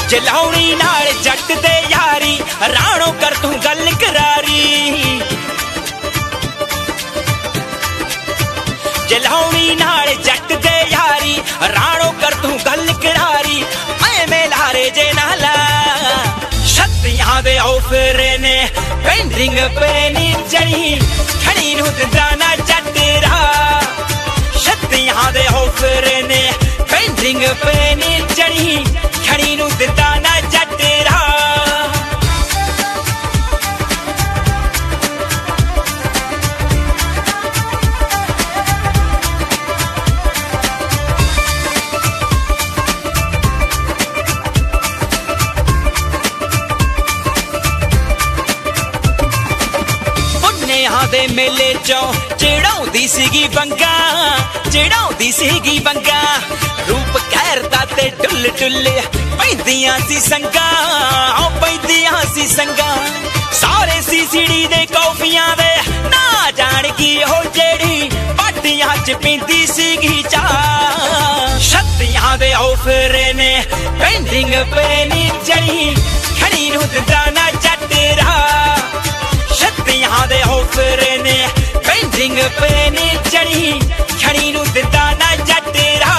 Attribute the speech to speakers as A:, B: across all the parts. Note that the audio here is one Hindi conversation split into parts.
A: जलाउणी नाल जट दे यारी राणो कर तू गल करारी जलाउणी नाल जट दे यारी राणो कर तू गल करारी मैं लारे जे नाला छत्तियां दे ऑफरे ने पेंडिंग पेनी चढ़ी खड़ी नू दाना जटरा छत्तियां दे ऑफरे ने पेंडिंग पेनी चढ़ी खड़ी नू दाना जटरा दे मेले चो चिड़ाउंदी सीगी बंगा रूप कहरदा ते डुल डुल पैंदियां सी संगा सारे सीसीडी दे कॉफियां दे ना जान की हो जेड़ी पाटियां च पींदी सीगी चा छत्तियां दे ऑफरे ने पेंडिंग पेनी चढ़ी खड़ी नू दाना जटरा छत्तियां दे ऑफरे ने पेंडिंग पेनी चढ़ी खड़ी नू दाना जटरा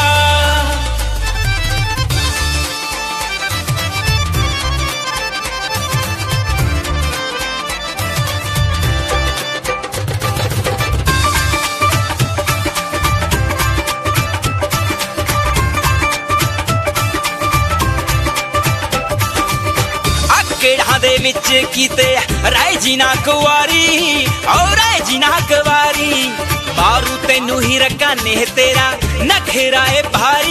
A: दे विच कीते राय जी ना कुवारी और राय जी ना कुवारी मारू तेनू ही रकाने तेरा नखरा है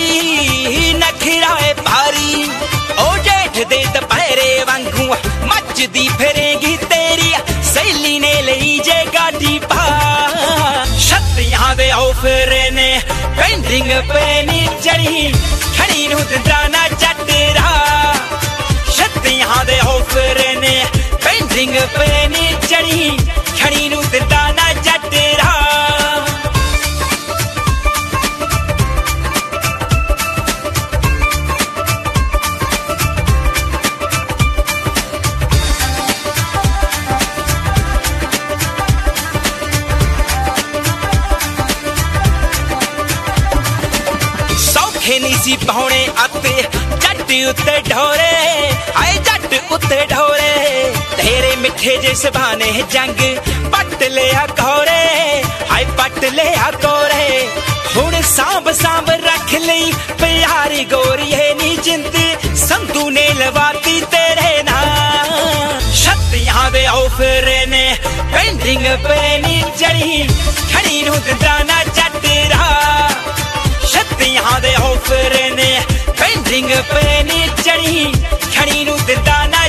A: भारी ओ जेठ दे दपहरे वांगू मचदी फिरेगी तेरी सहेली ने लई जे गाड़ी पा छत्तियां दे ऑफरे ने पेंडिंग पेनी चढ़ी खड़ी नू दाना जटरा छत्तियां दे ऑफरे ने पेंडिंग पेनी चढ़ी खड़ी नू दाना जटरा सौखे नी सी पौने आते जट उत्ते ढोरे आए जट उत्ते ढोरे तेरे मिठे जे सबाने जंग पट लिया कोरे हाय पट लिया कोरे हुण सांभ सांभ रख लई प्यारी गोरिए नी जिंद संधू ने लवाती तेरे ना छत्तियां दे ऑफरे ने पेंडिंग पेनी चढ़ी खड़ी नू दाना जटरा छत्तियां दे ऑफरे ने पेंडिंग पेनी चढ़ी खड़ी नू दाना